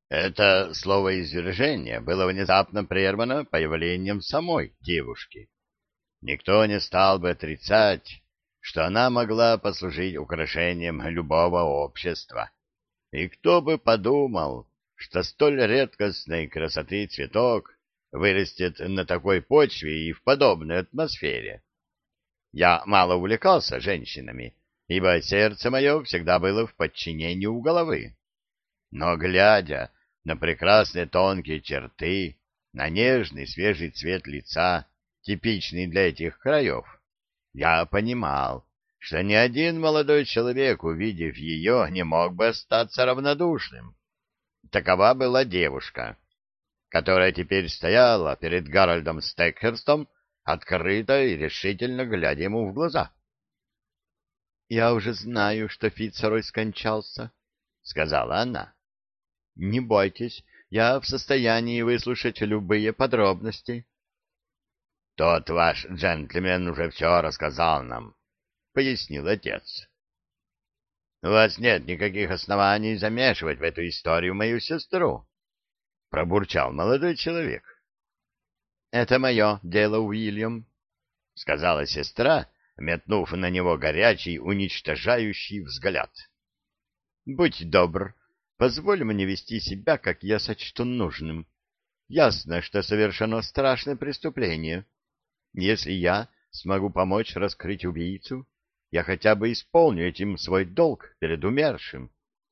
Это словоизвержение было внезапно прервано появлением самой девушки. Никто не стал бы отрицать, что она могла послужить украшением любого общества. И кто бы подумал, что столь редкостной красоты цветок вырастет на такой почве и в подобной атмосфере. Я мало увлекался женщинами, ибо сердце мое всегда было в подчинении у головы. Но, глядя на прекрасные тонкие черты, на нежный свежий цвет лица, типичный для этих краев, я понимал, что ни один молодой человек, увидев ее, не мог бы остаться равнодушным. Такова была девушка, которая теперь стояла перед Гарольдом Стекхерстом, открыто и решительно глядя ему в глаза. — Я уже знаю, что Фицрой скончался, — сказала она. — Не бойтесь, я в состоянии выслушать любые подробности. — Тот ваш джентльмен уже все рассказал нам, — пояснил отец. — У вас нет никаких оснований замешивать в эту историю мою сестру, — пробурчал молодой человек. — Это мое дело, Уильям, — сказала сестра, метнув на него горячий, уничтожающий взгляд. — Будь добр, позволь мне вести себя, как я сочту нужным. Ясно, что совершено страшное преступление. Если я смогу помочь раскрыть убийцу, я хотя бы исполню этим свой долг перед умершим.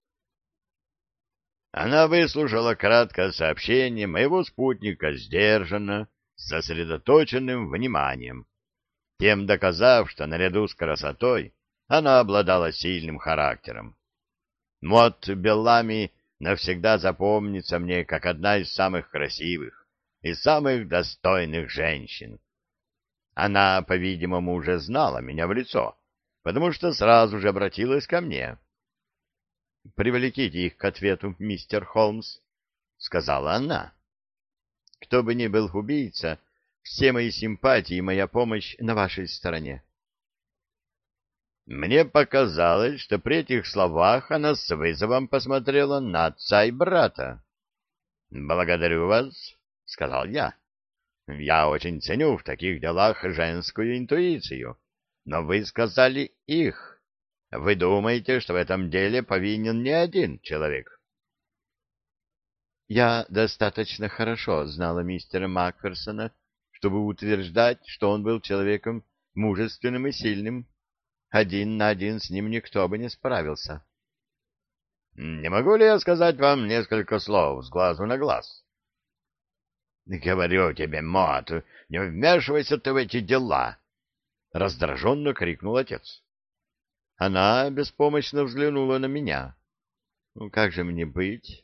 Она выслушала краткое сообщение моего спутника сдержанно, с сосредоточенным вниманием, тем доказав, что наряду с красотой она обладала сильным характером. Мот Беллами навсегда запомнится мне как одна из самых красивых и самых достойных женщин. Она, по-видимому, уже знала меня в лицо, потому что сразу же обратилась ко мне. — Привлеките их к ответу, мистер Холмс, — сказала она. — Кто бы ни был убийца, все мои симпатии и моя помощь на вашей стороне. Мне показалось, что при этих словах она с вызовом посмотрела на отца и брата. — Благодарю вас, — сказал я. — Я очень ценю в таких делах женскую интуицию, но вы сказали «их». Вы думаете, что в этом деле повинен не один человек? Я достаточно хорошо знала мистера Макферсона, чтобы утверждать, что он был человеком мужественным и сильным. Один на один с ним никто бы не справился. Не могу ли я сказать вам несколько слов с глазу на глаз? Говорю тебе, Мот, не вмешивайся ты в эти дела, раздраженно крикнул отец. Она беспомощно взглянула на меня. Ну, как же мне быть?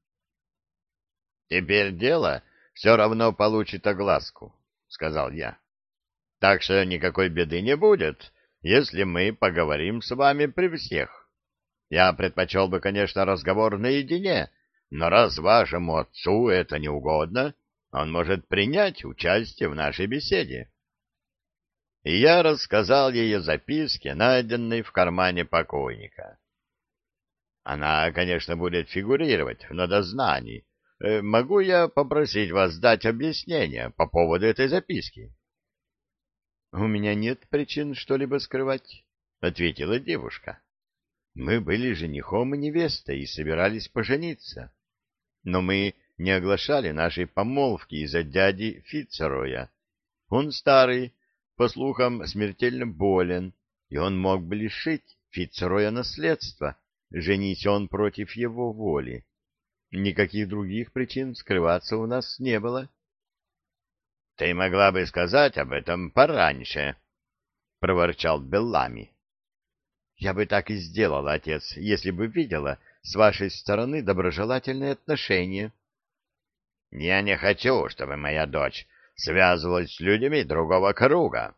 Теперь дело все равно получит огласку, сказал я. Так что никакой беды не будет, если мы поговорим с вами при всех. Я предпочел бы, конечно, разговор наедине, но раз вашему отцу это не угодно, он может принять участие в нашей беседе. И я рассказал ей о записке, найденной в кармане покойника. Она, конечно, будет фигурировать на дознании. Могу я попросить вас дать объяснение по поводу этой записки? — У меня нет причин что-либо скрывать, — ответила девушка. — Мы были женихом и невестой и собирались пожениться. Но мы не оглашали нашей помолвки из-за дяди Фицроя. Он старый, по слухам, смертельно болен, и он мог бы лишить Фицроя наследства, женись он против его воли. Никаких других причин скрываться у нас не было. — Ты могла бы сказать об этом пораньше, — проворчал Беллами. — Я бы так и сделала, отец, если бы видела с вашей стороны доброжелательные отношения. — Я не хочу, чтобы моя дочь связывалась с людьми другого круга.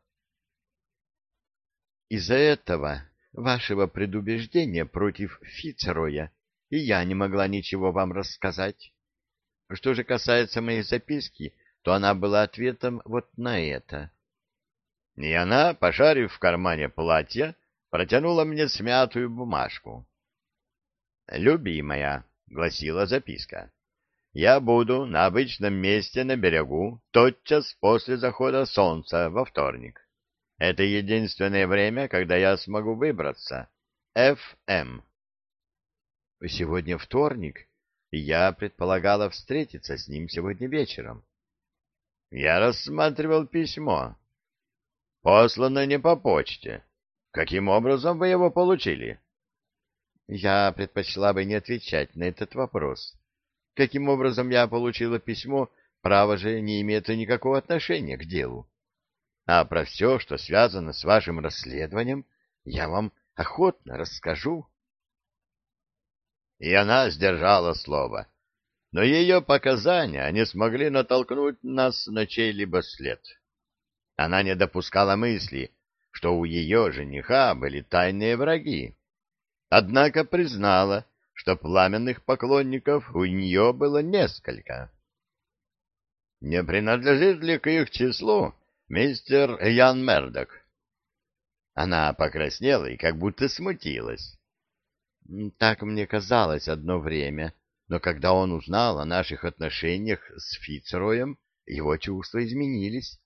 — Из-за этого вашего предубеждения против Фицроя и я не могла ничего вам рассказать. Что же касается моей записки, то она была ответом вот на это. И она, пошарив в кармане платья, протянула мне смятую бумажку. «Любимая», — гласила записка, я буду на обычном месте на берегу тотчас после захода солнца во вторник. Это единственное время, когда я смогу выбраться. Ф.М. Сегодня вторник, и я предполагала встретиться с ним сегодня вечером. Я рассматривал письмо. Послано не по почте. Каким образом вы его получили? Я предпочла бы не отвечать на этот вопрос. Каким образом я получила письмо, право же не имеет никакого отношения к делу. А про все, что связано с вашим расследованием, я вам охотно расскажу. И она сдержала слово. Но ее показания не смогли натолкнуть нас на чей-либо след. Она не допускала мысли, что у ее жениха были тайные враги. Однако признала, что пламенных поклонников у нее было несколько. Не принадлежит ли к их числу мистер Ян Мердок? Она покраснела и как будто смутилась. Так мне казалось одно время, но когда он узнал о наших отношениях с Фицроем, его чувства изменились.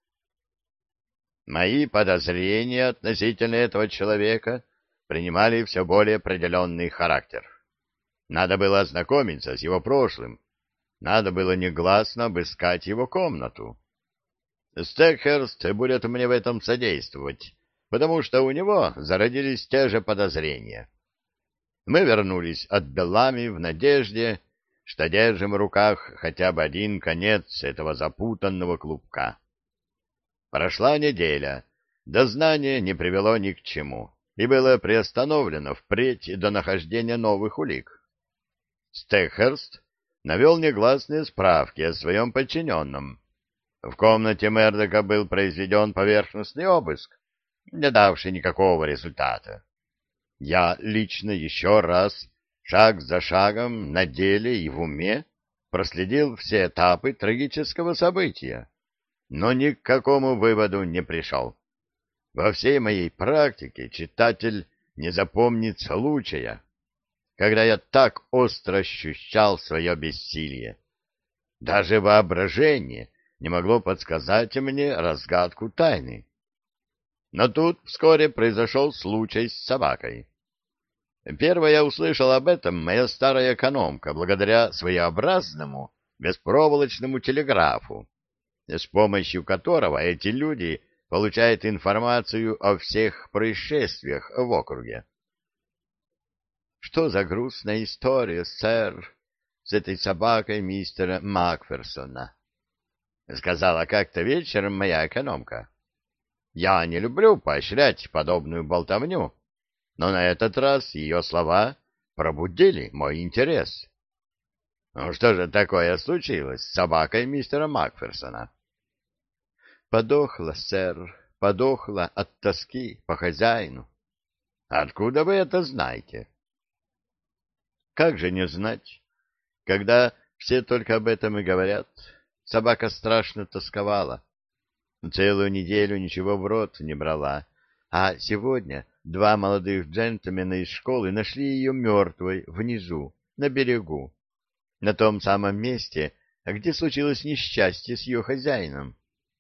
Мои подозрения относительно этого человека принимали все более определенный характер. Надо было ознакомиться с его прошлым, надо было негласно обыскать его комнату. Стекхерст будет мне в этом содействовать, потому что у него зародились те же подозрения. Мы вернулись от Беллами в надежде, что держим в руках хотя бы один конец этого запутанного клубка. Прошла неделя, дознание не привело ни к чему и было приостановлено впредь до нахождения новых улик. Стекхерст навел негласные справки о своем подчиненном. В комнате Мердока был произведен поверхностный обыск, не давший никакого результата. Я лично еще раз, шаг за шагом, на деле и в уме, проследил все этапы трагического события, но ни к какому выводу не пришел. Во всей моей практике читатель не запомнит случая, когда я так остро ощущал свое бессилие. Даже воображение не могло подсказать мне разгадку тайны. Но тут вскоре произошел случай с собакой. Первая услышала об этом моя старая экономка благодаря своеобразному беспроволочному телеграфу, с помощью которого эти люди получают информацию о всех происшествиях в округе. Что за грустная история, сэр, с этой собакой мистера Макферсона? — сказала как-то вечером моя экономка. Я не люблю поощрять подобную болтовню, но на этот раз ее слова пробудили мой интерес. Ну, что же такое случилось с собакой мистера Макферсона? Подохла, сэр, подохла от тоски по хозяину. Откуда вы это знаете? Как же не знать, когда все только об этом и говорят. Собака страшно тосковала. Целую неделю ничего в рот не брала, а сегодня два молодых джентльмена из школы нашли ее мертвой внизу, на берегу, на том самом месте, где случилось несчастье с ее хозяином.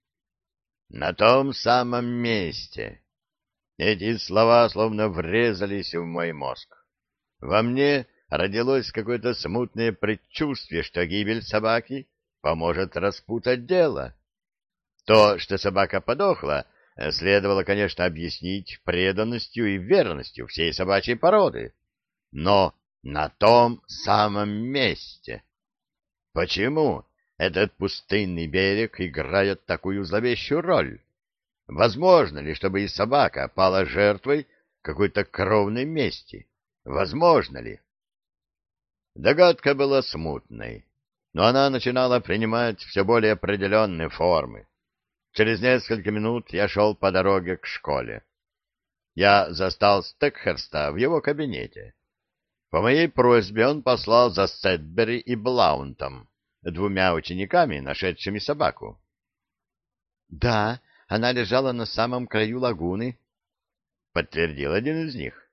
На том самом месте. Эти слова словно врезались в мой мозг. Во мне родилось какое-то смутное предчувствие, что гибель собаки поможет распутать дело. То, что собака подохла, следовало, конечно, объяснить преданностью и верностью всей собачьей породы. Но на том самом месте. Почему этот пустынный берег играет такую зловещую роль? Возможно ли, чтобы и собака пала жертвой какой-то кровной мести? Возможно ли? Догадка была смутной, но она начинала принимать все более определенные формы. Через несколько минут я шел по дороге к школе. Я застал Стекхерста в его кабинете. По моей просьбе он послал за Сетбери и Блаунтом, двумя учениками, нашедшими собаку. — Да, она лежала на самом краю лагуны, — подтвердил один из них.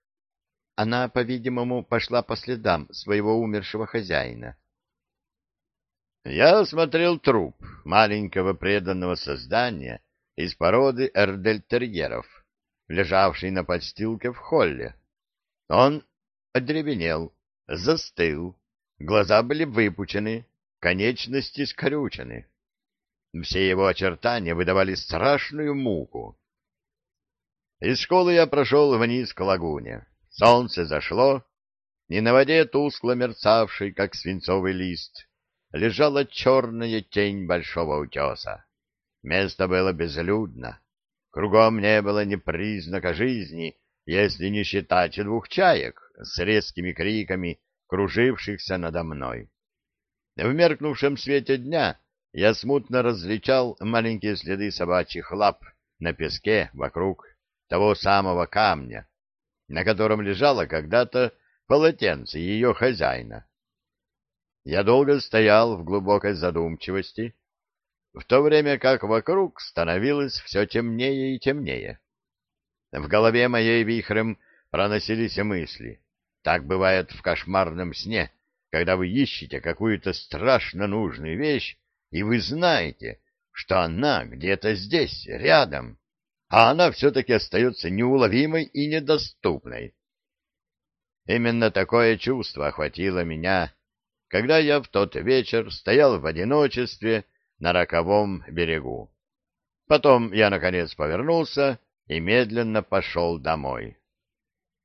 Она, по-видимому, пошла по следам своего умершего хозяина. Я осмотрел труп маленького преданного создания из породы эрдельтерьеров, лежавший на подстилке в холле. Он одребенел, застыл, глаза были выпучены, конечности скрючены. Все его очертания выдавали страшную муку. Из школы я прошел вниз к лагуне. Солнце зашло, и на воде, тускло мерцавшей, как свинцовый лист, лежала черная тень большого утеса. Место было безлюдно. Кругом не было ни признака жизни, если не считать 2 чаек с резкими криками, кружившихся надо мной. В меркнувшем свете дня я смутно различал маленькие следы собачьих лап на песке вокруг того самого камня, на котором лежало когда-то полотенце ее хозяина. Я долго стоял в глубокой задумчивости, в то время как вокруг становилось все темнее и темнее. В голове моей вихрем проносились мысли. Так бывает в кошмарном сне, когда вы ищете какую-то страшно нужную вещь, и вы знаете, что она где-то здесь, рядом, а она все-таки остается неуловимой и недоступной. Именно такое чувство охватило меня, когда я в тот вечер стоял в одиночестве на роковом берегу. Потом я, наконец, повернулся и медленно пошел домой.